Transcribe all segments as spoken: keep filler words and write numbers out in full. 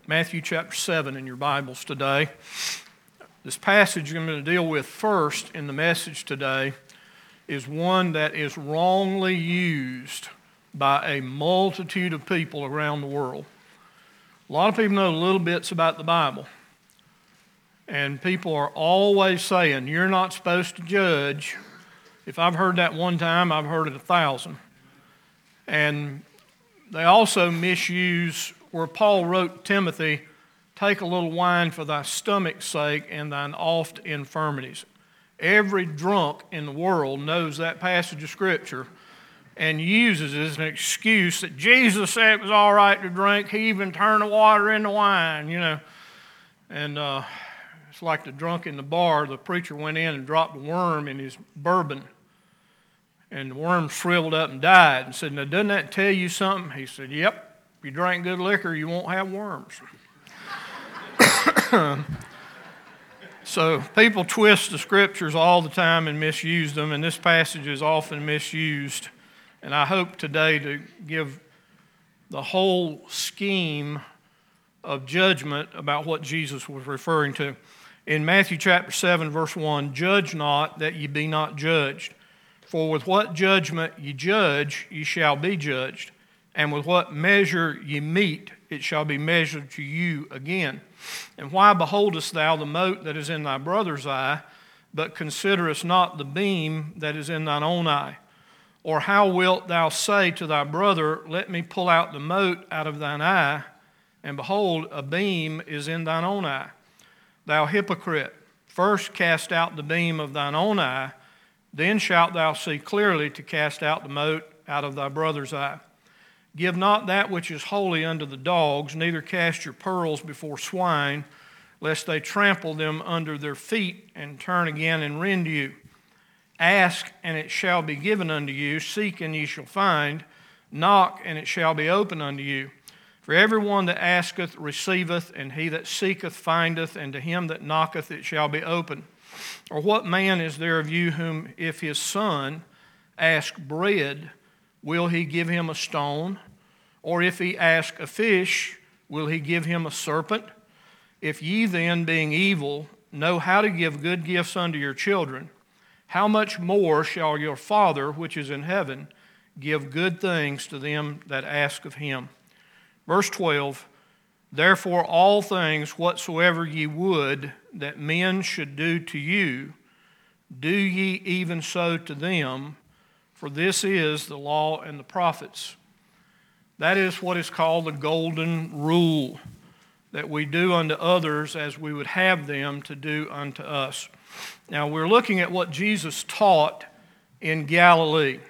Matthew chapter seven in your Bibles today. This passage I'm going to deal with first in the message today is one that is wrongly used by a multitude of people around the world. A lot of people know little bits about the Bible. And people are always saying, you're not supposed to judge. If I've heard that one time, I've heard it a thousand. And they also misuse where Paul wrote Timothy, take a little wine for thy stomach's sake and thine oft infirmities. Every drunk in the world knows that passage of Scripture and uses it as an excuse that Jesus said it was all right to drink. He even turned the water into wine, you know. And uh, it's like the drunk in the bar. The preacher went in and dropped a worm in his bourbon. And the worm shriveled up and died. And said, now, doesn't that tell you something? He said, yep. If you drink good liquor, you won't have worms. So people twist the Scriptures all the time and misuse them, and this passage is often misused. And I hope today to give the whole scheme of judgment about what Jesus was referring to. In Matthew chapter seven, verse one, judge not that ye be not judged. For with what judgment ye judge, ye shall be judged. And with what measure ye meet, it shall be measured to you again. And why beholdest thou the mote that is in thy brother's eye, but considerest not the beam that is in thine own eye? Or how wilt thou say to thy brother, let me pull out the mote out of thine eye, and behold, a beam is in thine own eye? Thou hypocrite, first cast out the beam of thine own eye, then shalt thou see clearly to cast out the mote out of thy brother's eye. Give not that which is holy unto the dogs, neither cast your pearls before swine, lest they trample them under their feet and turn again and rend you. Ask, and it shall be given unto you. Seek, and ye shall find. Knock, and it shall be opened unto you. For everyone that asketh receiveth, and he that seeketh findeth, and to him that knocketh it shall be opened. Or what man is there of you whom, if his son ask bread, will he give him a stone? Or if he ask a fish, will he give him a serpent? If ye then, being evil, know how to give good gifts unto your children, how much more shall your Father which is in heaven give good things to them that ask of him? Verse twelve, therefore all things whatsoever ye would that men should do to you, do ye even so to them, for this is the law and the prophets. That is what is called the golden rule, that we do unto others as we would have them to do unto us. Now, we're looking at what Jesus taught in Galilee.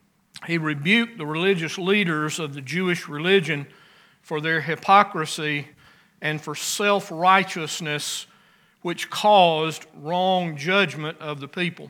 He rebuked the religious leaders of the Jewish religion for their hypocrisy and for self-righteousness, which caused wrong judgment of the people.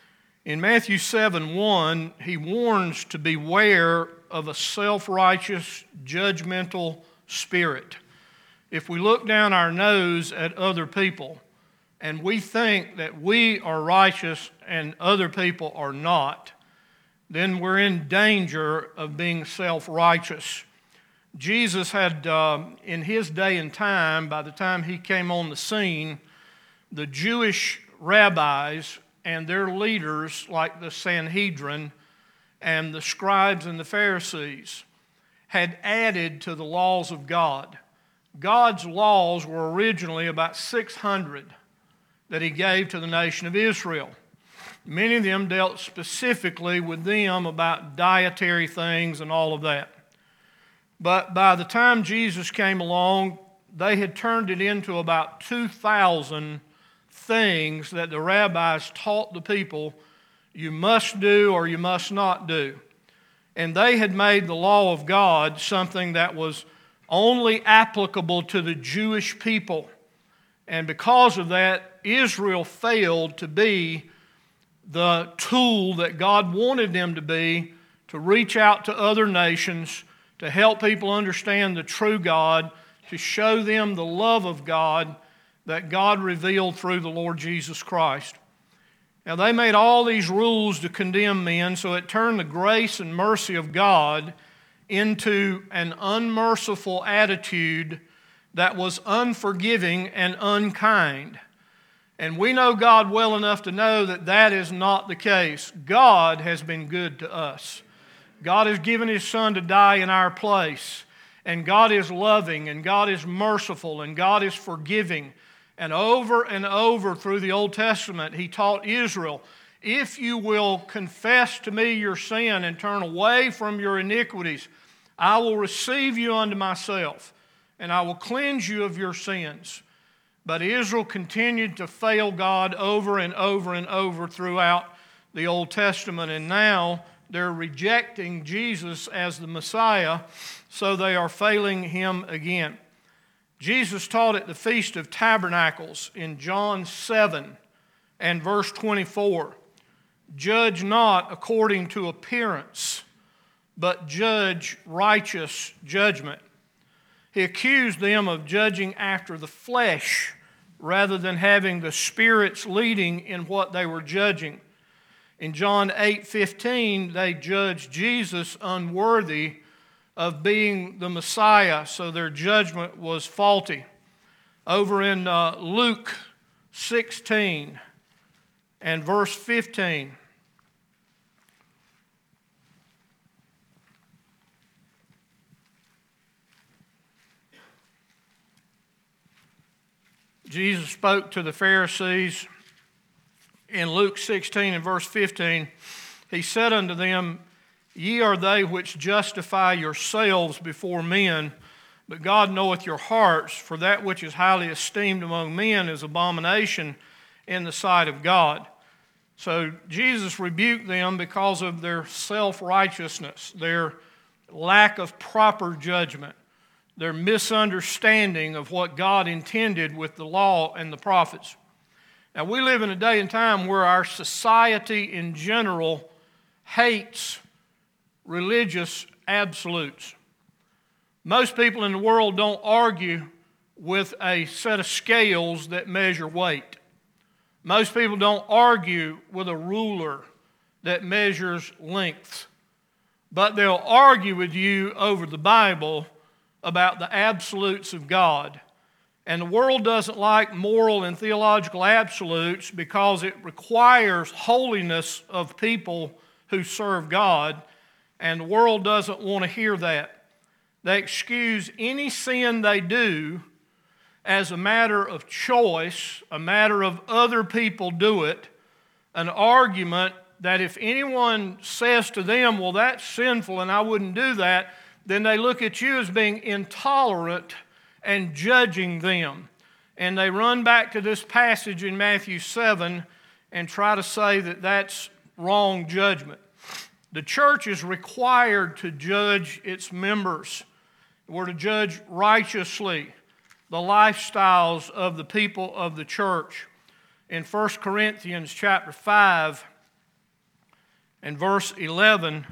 In Matthew seven one, he warns to beware of a self-righteous, judgmental spirit. If we look down our nose at other people and we think that we are righteous and other people are not, then we're in danger of being self-righteous. Jesus had, uh, in his day and time, by the time he came on the scene, the Jewish rabbis and their leaders, like the Sanhedrin and the scribes and the Pharisees, had added to the laws of God. God's laws were originally about six hundred that he gave to the nation of Israel. Many of them dealt specifically with them about dietary things and all of that. But by the time Jesus came along, they had turned it into about two thousand things that the rabbis taught the people you must do or you must not do. And they had made the law of God something that was only applicable to the Jewish people. And because of that, Israel failed to be the tool that God wanted them to be to reach out to other nations, to help people understand the true God, to show them the love of God that God revealed through the Lord Jesus Christ. Now, they made all these rules to condemn men, so it turned the grace and mercy of God into an unmerciful attitude that was unforgiving and unkind. And we know God well enough to know that that is not the case. God has been good to us. God has given His Son to die in our place. And God is loving, and God is merciful, and God is forgiving. And over and over through the Old Testament, He taught Israel, if you will confess to me your sin and turn away from your iniquities, I will receive you unto myself, and I will cleanse you of your sins. But Israel continued to fail God over and over and over throughout the Old Testament, and now they're rejecting Jesus as the Messiah, so they are failing Him again. Jesus taught at the Feast of Tabernacles in John seven and verse twenty-four, judge not according to appearance, but judge righteous judgment. He accused them of judging after the flesh rather than having the Spirit's leading in what they were judging. In John eight fifteen, they judged Jesus unworthy of being the Messiah, so their judgment was faulty. Over in uh, Luke sixteen and verse fifteen, Jesus spoke to the Pharisees in Luke sixteen and verse fifteen. He said unto them, ye are they which justify yourselves before men, but God knoweth your hearts, for that which is highly esteemed among men is abomination in the sight of God. So Jesus rebuked them because of their self-righteousness, their lack of proper judgment, their misunderstanding of what God intended with the law and the prophets. Now, we live in a day and time where our society in general hates religious absolutes. Most people in the world don't argue with a set of scales that measure weight. Most people don't argue with a ruler that measures length. But they'll argue with you over the Bible about the absolutes of God. And the world doesn't like moral and theological absolutes because it requires holiness of people who serve God, and the world doesn't want to hear that. They excuse any sin they do as a matter of choice, a matter of other people do it, an argument that if anyone says to them, well, that's sinful and I wouldn't do that, then they look at you as being intolerant and judging them. And they run back to this passage in Matthew seven and try to say that that's wrong judgment. The church is required to judge its members. We're to judge righteously the lifestyles of the people of the church. In First Corinthians chapter five and verse eleven,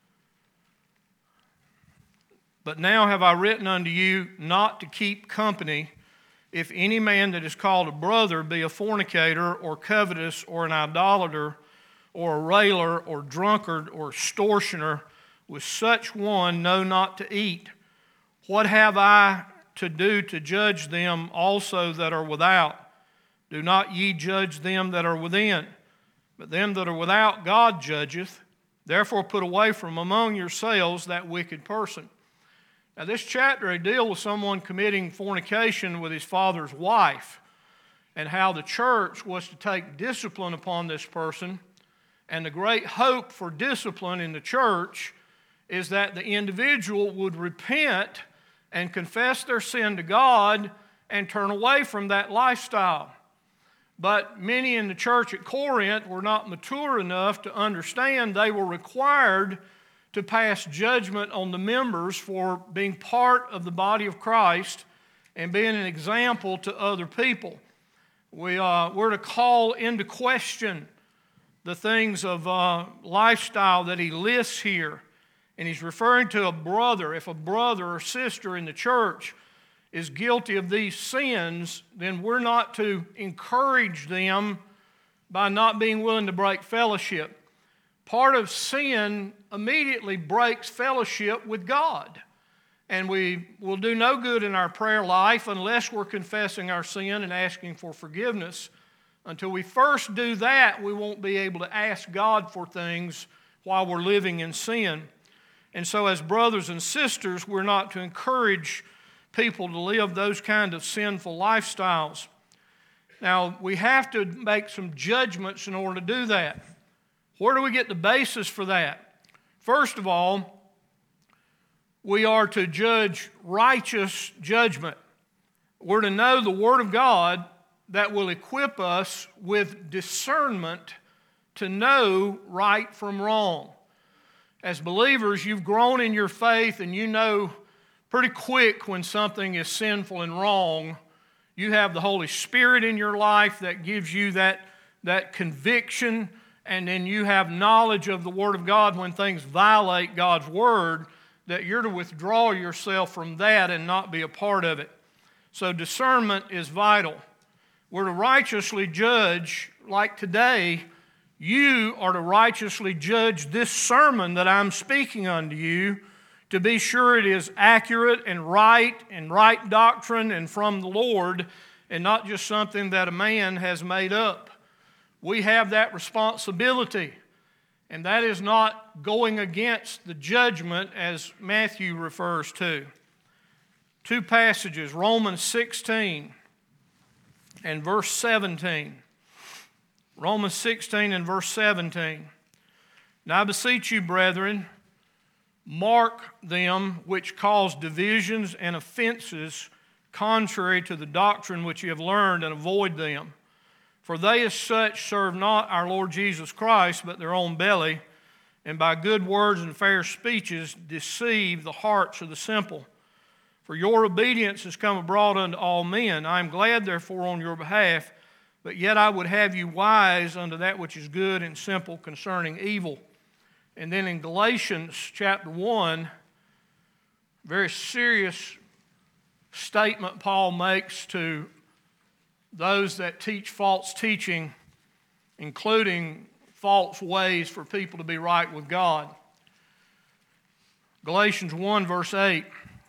but now have I written unto you not to keep company, if any man that is called a brother be a fornicator, or covetous, or an idolater, or a railer, or drunkard, or extortioner, with such one know not to eat. What have I to do to judge them also that are without? Do not ye judge them that are within, but them that are without God judgeth. Therefore put away from among yourselves that wicked person. Now, this chapter, I deal with someone committing fornication with his father's wife, and how the church was to take discipline upon this person. And the great hope for discipline in the church is that the individual would repent and confess their sin to God and turn away from that lifestyle. But many in the church at Corinth were not mature enough to understand they were required to pass judgment on the members for being part of the body of Christ and being an example to other people. We, uh, we're to call into question the things of uh, lifestyle that he lists here. And he's referring to a brother. If a brother or sister in the church is guilty of these sins, then we're not to encourage them by not being willing to break fellowship. Part of sin immediately breaks fellowship with God. And we will do no good in our prayer life unless we're confessing our sin and asking for forgiveness. Until we first do that, we won't be able to ask God for things while we're living in sin. And so as brothers and sisters, we're not to encourage people to live those kind of sinful lifestyles. Now, we have to make some judgments in order to do that. Where do we get the basis for that? First of all, we are to judge righteous judgment. We're to know the Word of God that will equip us with discernment to know right from wrong. As believers, you've grown in your faith and you know pretty quick when something is sinful and wrong. You have the Holy Spirit in your life that gives you that, that conviction, and then you have knowledge of the Word of God when things violate God's Word, that you're to withdraw yourself from that and not be a part of it. So discernment is vital. We're to righteously judge, like today, you are to righteously judge this sermon that I'm speaking unto you, to be sure it is accurate and right and right doctrine and from the Lord, and not just something that a man has made up. We have that responsibility, and that is not going against the judgment as Matthew refers to. Two passages, Romans sixteen and verse seventeen. Romans sixteen and verse seventeen. Now I beseech you, brethren, mark them which cause divisions and offenses contrary to the doctrine which you have learned, and avoid them. For they as such serve not our Lord Jesus Christ, but their own belly, and by good words and fair speeches deceive the hearts of the simple. For your obedience has come abroad unto all men. I am glad therefore on your behalf, but yet I would have you wise unto that which is good and simple concerning evil. And then in Galatians chapter one, very serious statement Paul makes to those that teach false teaching, including false ways for people to be right with God. Galatians one verse eight,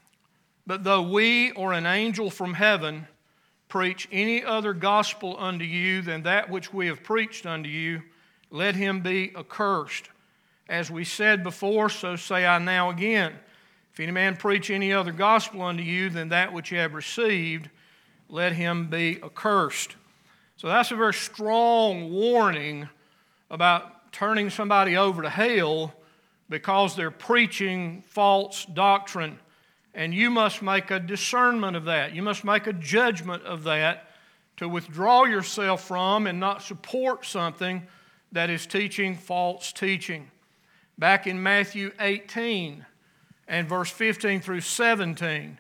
but though we or an angel from heaven preach any other gospel unto you than that which we have preached unto you, let him be accursed. As we said before, so say I now again. If any man preach any other gospel unto you than that which you have received, let him be accursed. So that's a very strong warning about turning somebody over to hell because they're preaching false doctrine. And you must make a discernment of that. You must make a judgment of that to withdraw yourself from and not support something that is teaching false teaching. Back in Matthew eighteen and verse fifteen through seventeen,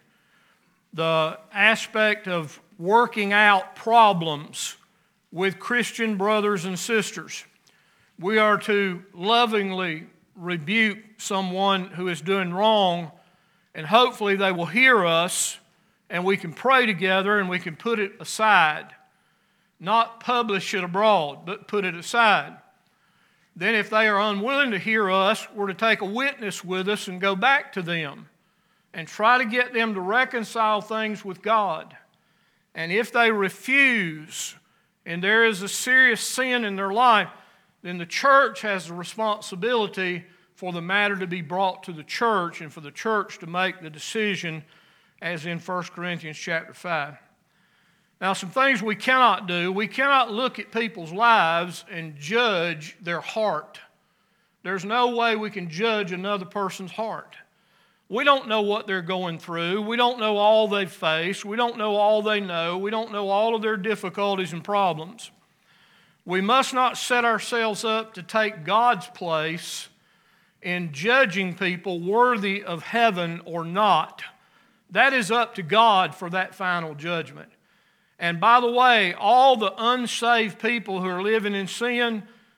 the aspect of working out problems with Christian brothers and sisters. We are to lovingly rebuke someone who is doing wrong, and hopefully they will hear us and we can pray together and we can put it aside. Not publish it abroad, but put it aside. Then if they are unwilling to hear us, we're to take a witness with us and go back to them and try to get them to reconcile things with God. And if they refuse, and there is a serious sin in their life, then the church has the responsibility for the matter to be brought to the church and for the church to make the decision, as in First Corinthians chapter five. Now, some things we cannot do. We cannot look at people's lives and judge their heart. There's no way we can judge another person's heart. We don't know what they're going through. We don't know all they face. We don't know all they know. We don't know all of their difficulties and problems. We must not set ourselves up to take God's place in judging people worthy of heaven or not. That is up to God for that final judgment. And by the way, all the unsaved people who are living in sin,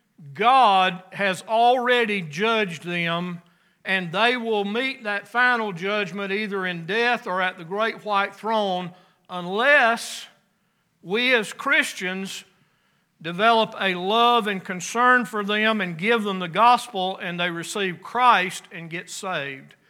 God has already judged them, and they will meet that final judgment either in death or at the great white throne, unless we as Christians develop a love and concern for them and give them the gospel and they receive Christ and get saved.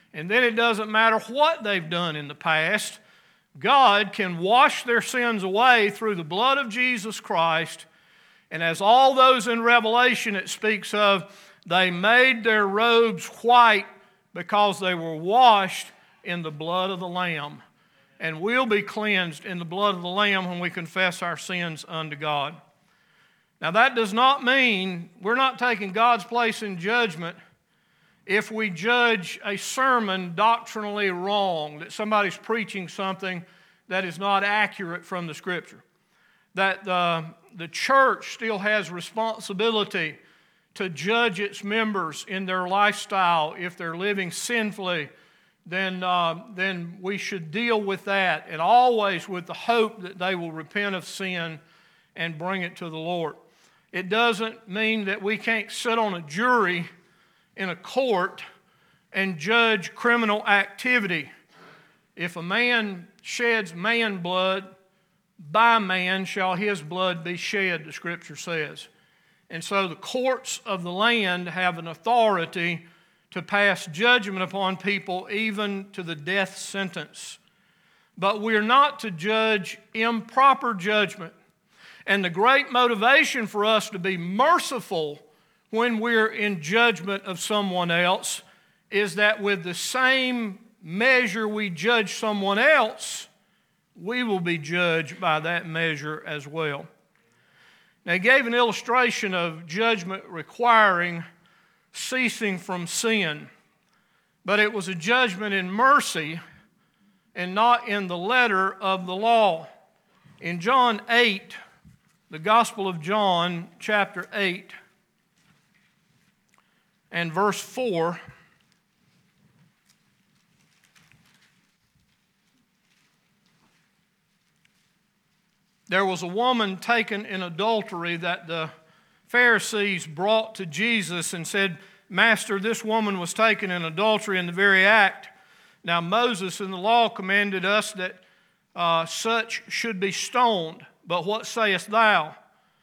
And then it doesn't matter what they've done in the past. God can wash their sins away through the blood of Jesus Christ. And as all those in Revelation it speaks of, they made their robes white because they were washed in the blood of the Lamb. And we'll be cleansed in the blood of the Lamb when we confess our sins unto God. Now that does not mean we're not taking God's place in judgment if we judge a sermon doctrinally wrong, that somebody's preaching something that is not accurate from the Scripture. That uh, the church still has responsibility to judge its members in their lifestyle. If they're living sinfully, then, uh, then we should deal with that, and always with the hope that they will repent of sin and bring it to the Lord. It doesn't mean that we can't sit on a jury in a court and judge criminal activity. If a man sheds man blood, by man shall his blood be shed, the Scripture says. And so the courts of the land have an authority to pass judgment upon people, even to the death sentence. But we're not to judge improper judgment. And the great motivation for us to be merciful when we're in judgment of someone else is that with the same measure we judge someone else, we will be judged by that measure as well. Now, he gave an illustration of judgment requiring ceasing from sin, but it was a judgment in mercy and not in the letter of the law. In John eight, the Gospel of John, chapter eight, and verse four, there was a woman taken in adultery that the Pharisees brought to Jesus and said, "Master, this woman was taken in adultery in the very act. Now Moses in the law commanded us that uh, such should be stoned. But what sayest thou?"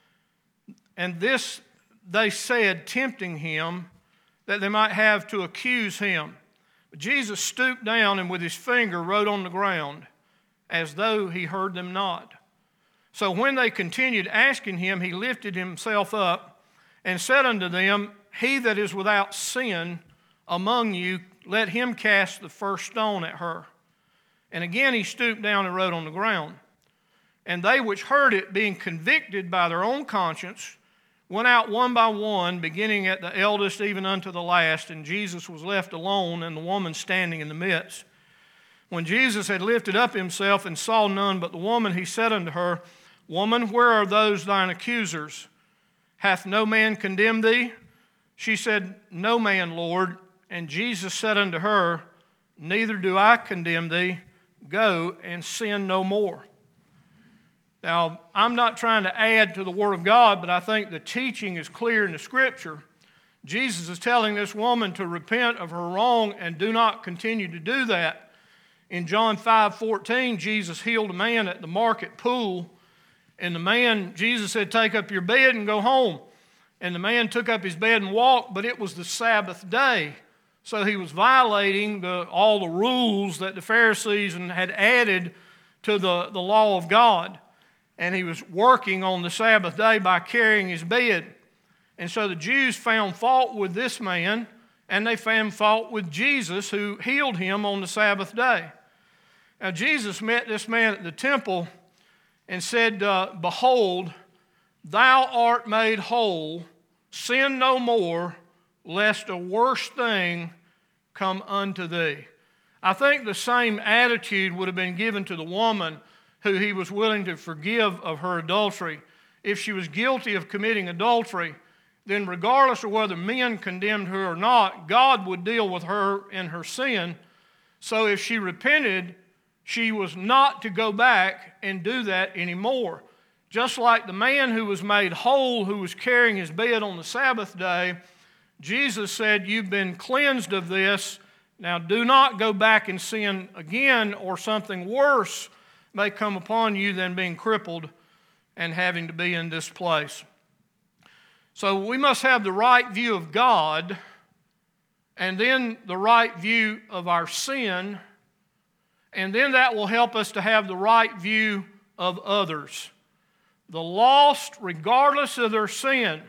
And this they said, tempting him, that they might have to accuse him. But Jesus stooped down and with his finger wrote on the ground, as though he heard them not. So when they continued asking him, he lifted himself up and said unto them, "He that is without sin among you, let him cast the first stone at her." And again he stooped down and wrote on the ground. And they which heard it, being convicted by their own conscience, went out one by one, beginning at the eldest even unto the last, and Jesus was left alone, and the woman standing in the midst. When Jesus had lifted up himself and saw none but the woman, he said unto her, "Woman, where are those thine accusers? Hath no man condemned thee?" She said, "No man, Lord." And Jesus said unto her, "Neither do I condemn thee. Go and sin no more." Now, I'm not trying to add to the Word of God, but I think the teaching is clear in the Scripture. Jesus is telling this woman to repent of her wrong and do not continue to do that. In John five fourteen, Jesus healed a man at the market pool, and the man, Jesus said, "Take up your bed and go home." And the man took up his bed and walked, but it was the Sabbath day. So he was violating the, all the rules that the Pharisees had added to the, the law of God. And he was working on the Sabbath day by carrying his bed. And so the Jews found fault with this man, and they found fault with Jesus, who healed him on the Sabbath day. Now Jesus met this man at the temple and said, uh, "Behold, thou art made whole. Sin no more, lest a worse thing come unto thee." I think the same attitude would have been given to the woman who he was willing to forgive of her adultery. If she was guilty of committing adultery, then regardless of whether men condemned her or not, God would deal with her in her sin. So if she repented, she was not to go back and do that anymore. Just like the man who was made whole, who was carrying his bed on the Sabbath day, Jesus said, "You've been cleansed of this. Now do not go back and sin again, or something worse may come upon you than being crippled and having to be in this place." So we must have the right view of God and then the right view of our sin, and then that will help us to have the right view of others. The lost, regardless of their sin,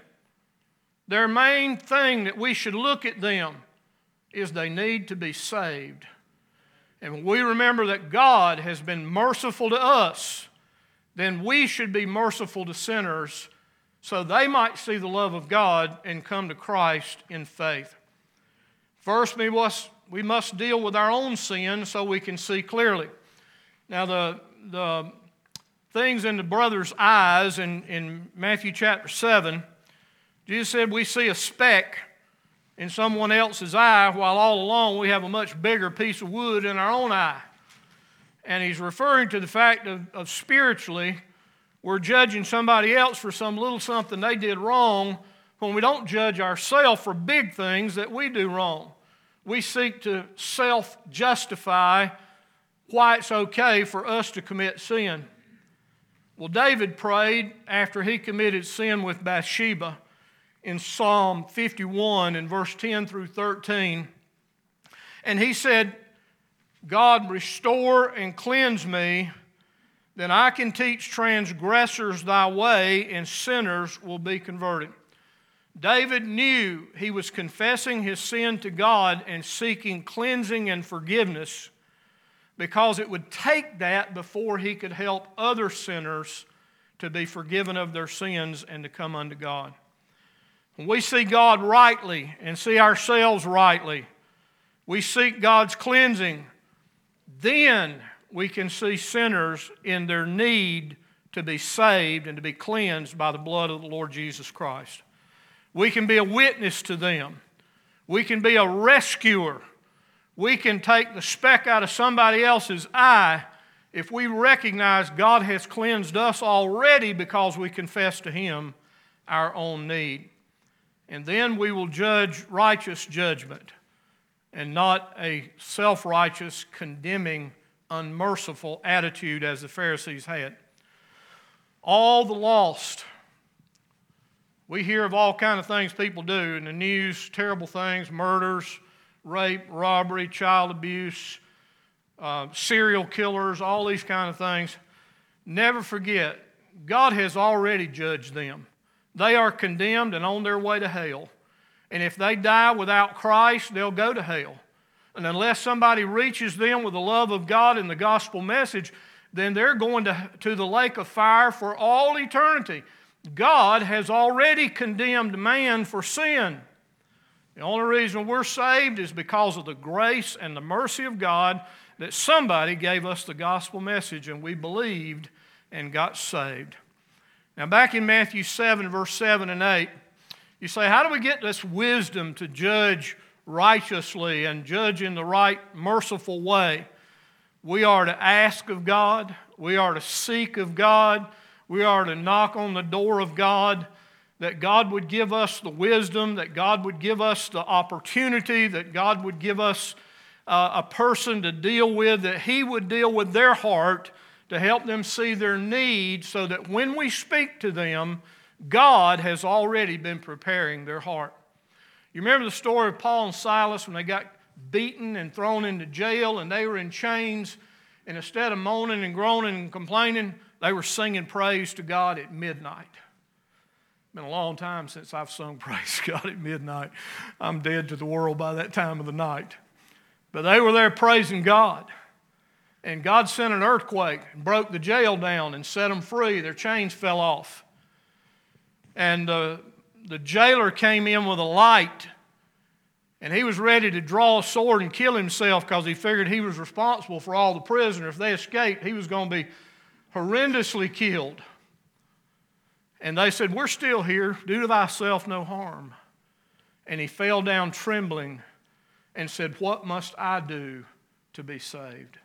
their main thing that we should look at them is they need to be saved. And when we remember that God has been merciful to us, then we should be merciful to sinners so they might see the love of God and come to Christ in faith. First, we must, we must deal with our own sin so we can see clearly. Now, the, the things in the brother's eyes in, in Matthew chapter seven, Jesus said we see a speck in someone else's eye while all along we have a much bigger piece of wood in our own eye. And he's referring to the fact of, of spiritually, we're judging somebody else for some little something they did wrong when we don't judge ourselves for big things that we do wrong. We seek to self-justify why it's okay for us to commit sin. Well, David prayed after he committed sin with Bathsheba in Psalm fifty-one in verse ten through thirteen. And he said, God, restore and cleanse me, then I can teach transgressors thy way, and sinners will be converted. David knew he was confessing his sin to God and seeking cleansing and forgiveness because it would take that before he could help other sinners to be forgiven of their sins and to come unto God. When we see God rightly and see ourselves rightly, we seek God's cleansing, then we can see sinners in their need to be saved and to be cleansed by the blood of the Lord Jesus Christ. We can be a witness to them. We can be a rescuer. We can take the speck out of somebody else's eye if we recognize God has cleansed us already because we confess to Him our own need. And then we will judge righteous judgment and not a self-righteous, condemning, unmerciful attitude as the Pharisees had. All the lost. We hear of all kinds of things people do in the news, terrible things, murders, rape, robbery, child abuse, uh, serial killers, all these kind of things. Never forget, God has already judged them. They are condemned and on their way to hell. And if they die without Christ, they'll go to hell. And unless somebody reaches them with the love of God and the gospel message, then they're going to, to the lake of fire for all eternity. God has already condemned man for sin. The only reason we're saved is because of the grace and the mercy of God that somebody gave us the gospel message and we believed and got saved. Now back in Matthew seven, verse seven and eight, you say, how do we get this wisdom to judge righteously and judge in the right, merciful way? We are to ask of God. We are to seek of God. We are to knock on the door of God, that God would give us the wisdom, that God would give us the opportunity, that God would give us uh, a person to deal with, that He would deal with their heart to help them see their need so that when we speak to them, God has already been preparing their heart. You remember the story of Paul and Silas when they got beaten and thrown into jail and they were in chains, and instead of moaning and groaning and complaining, they were singing praise to God at midnight. It's been a long time since I've sung praise to God at midnight. I'm dead to the world by that time of the night. But they were there praising God. And God sent an earthquake and broke the jail down and set them free. Their chains fell off. And uh, the jailer came in with a light, and he was ready to draw a sword and kill himself because he figured he was responsible for all the prisoners. If they escaped, he was going to be horrendously killed. And they said, we're still here. Do to thyself no harm. And he fell down trembling and said, what must I do to be saved?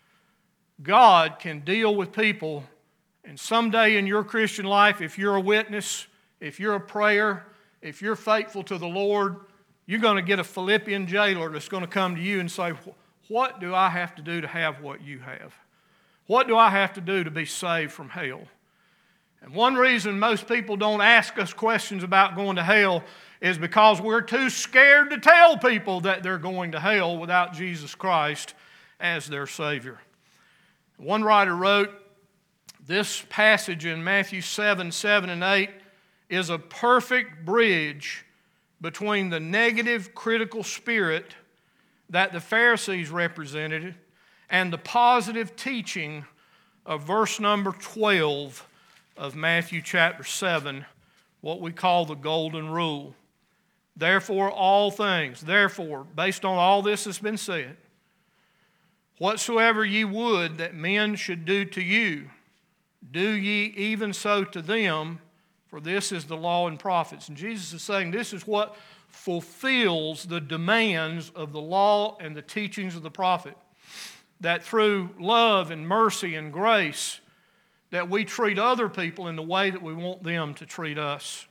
God can deal with people, and someday in your Christian life, if you're a witness, if you're a prayer, if you're faithful to the Lord, you're going to get a Philippian jailer that's going to come to you and say, what do I have to do to have what you have? What do I have to do to be saved from hell? And one reason most people don't ask us questions about going to hell is because we're too scared to tell people that they're going to hell without Jesus Christ as their Savior. One writer wrote, this passage in Matthew seven, seven and eight is a perfect bridge between the negative, critical spirit that the Pharisees represented and the positive teaching of verse number twelve of Matthew chapter seven, what we call the golden rule. Therefore, all things, therefore, based on all this that's been said, whatsoever ye would that men should do to you, do ye even so to them, for this is the law and prophets. And Jesus is saying this is what fulfills the demands of the law and the teachings of the prophet. That through love and mercy and grace, that we treat other people in the way that we want them to treat us.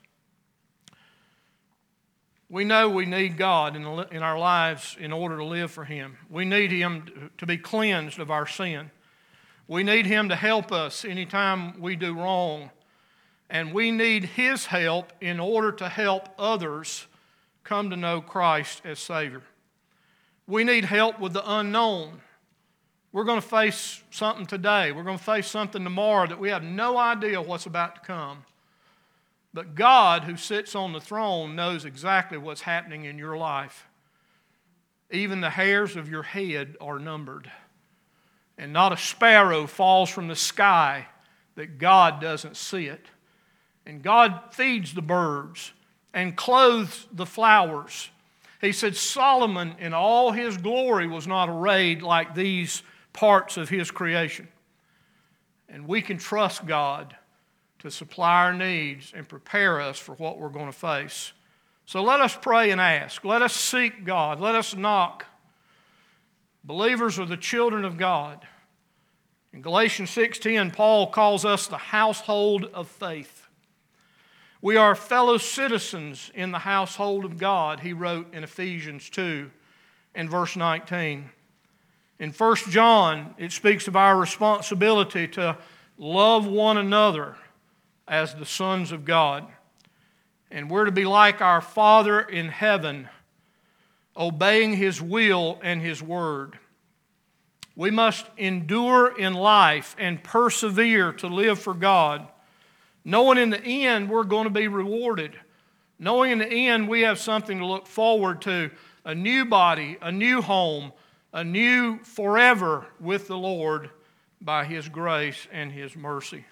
We know we need God in our lives in order to live for Him. We need Him to be cleansed of our sin. We need Him to help us anytime we do wrong. And we need His help in order to help others come to know Christ as Savior. We need help with the unknown. We're going to face something today. We're going to face something tomorrow that we have no idea what's about to come. But God, who sits on the throne, knows exactly what's happening in your life. Even the hairs of your head are numbered. And not a sparrow falls from the sky that God doesn't see it. And God feeds the birds and clothes the flowers. He said Solomon in all his glory was not arrayed like these parts of his creation. And we can trust God to supply our needs and prepare us for what we're going to face. So let us pray and ask. Let us seek God. Let us knock. Believers are the children of God. In Galatians six ten, Paul calls us the household of faith. We are fellow citizens in the household of God, he wrote in Ephesians two and verse nineteen. In First John, it speaks of our responsibility to love one another as the sons of God. And we're to be like our Father in heaven, obeying His will and His word. We must endure in life and persevere to live for God, knowing in the end we're going to be rewarded. Knowing in the end we have something to look forward to, a new body, a new home, a new forever with the Lord by His grace and His mercy.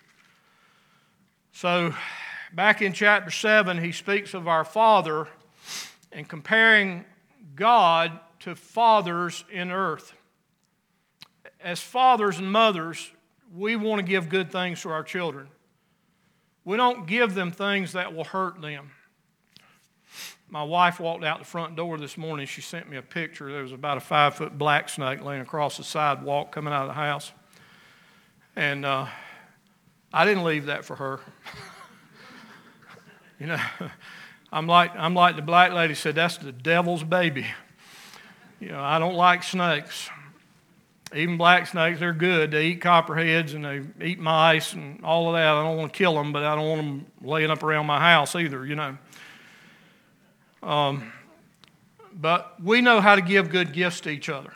So, back in chapter seven, he speaks of our Father and comparing God to fathers in earth. As fathers and mothers, we want to give good things to our children. We don't give them things that will hurt them. My wife walked out the front door this morning. She sent me a picture. There was about a five-foot black snake laying across the sidewalk coming out of the house. And uh, I didn't leave that for her. You know, I'm like, I'm like the black lady said, that's the devil's baby. You know, I don't like snakes. Even black snakes, they're good. They eat copperheads and they eat mice and all of that. I don't want to kill them, but I don't want them laying up around my house either, you know. Um, but we know how to give good gifts to each other.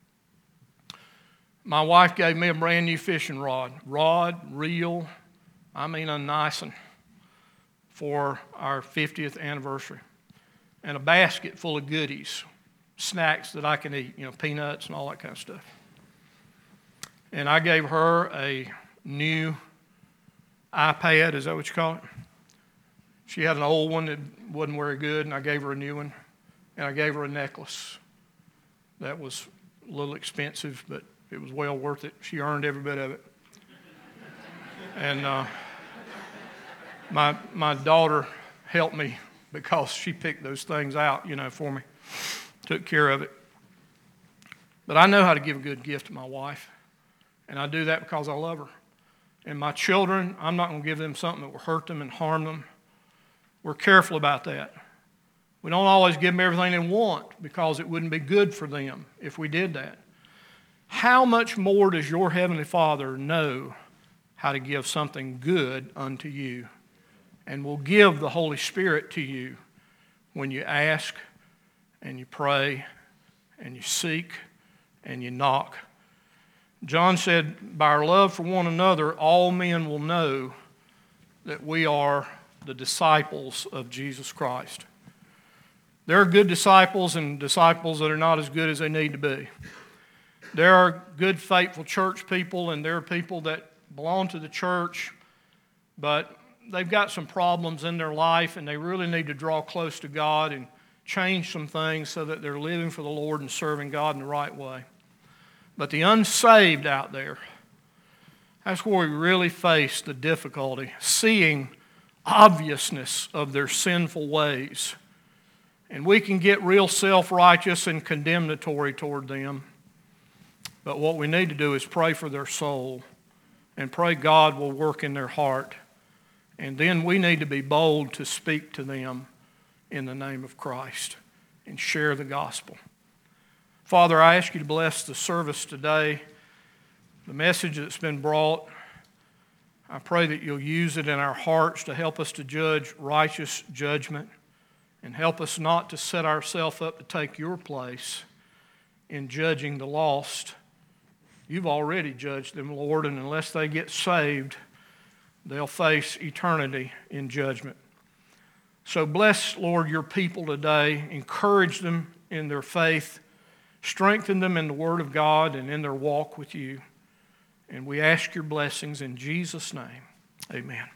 My wife gave me a brand new fishing rod. Rod, reel, I mean a nice one, for our fiftieth anniversary. And a basket full of goodies, snacks that I can eat, you know, peanuts and all that kind of stuff. And I gave her a new iPad, is that what you call it? She had an old one that wasn't very good, and I gave her a new one. And I gave her a necklace that was a little expensive, but it was well worth it. She earned every bit of it. And uh, my my daughter helped me because she picked those things out, you know, for me, took care of it. But I know how to give a good gift to my wife, and I do that because I love her. And my children, I'm not going to give them something that will hurt them and harm them. We're careful about that. We don't always give them everything they want because it wouldn't be good for them if we did that. How much more does your Heavenly Father know how to give something good unto you, and will give the Holy Spirit to you when you ask and you pray and you seek and you knock. John said, by our love for one another, all men will know that we are the disciples of Jesus Christ. There are good disciples and disciples that are not as good as they need to be. There are good, faithful church people, and there are people that belong to the church, but they've got some problems in their life, and they really need to draw close to God and change some things so that they're living for the Lord and serving God in the right way. But the unsaved out there, that's where we really face the difficulty, seeing obviousness of their sinful ways. And we can get real self-righteous and condemnatory toward them. But what we need to do is pray for their soul and pray God will work in their heart. And then we need to be bold to speak to them in the name of Christ and share the gospel. Father, I ask you to bless the service today, the message that's been brought. I pray that you'll use it in our hearts to help us to judge righteous judgment and help us not to set ourselves up to take your place in judging the lost. You've already judged them, Lord, and unless they get saved, they'll face eternity in judgment. So bless, Lord, your people today. Encourage them in their faith. Strengthen them in the Word of God and in their walk with you. And we ask your blessings in Jesus' name. Amen.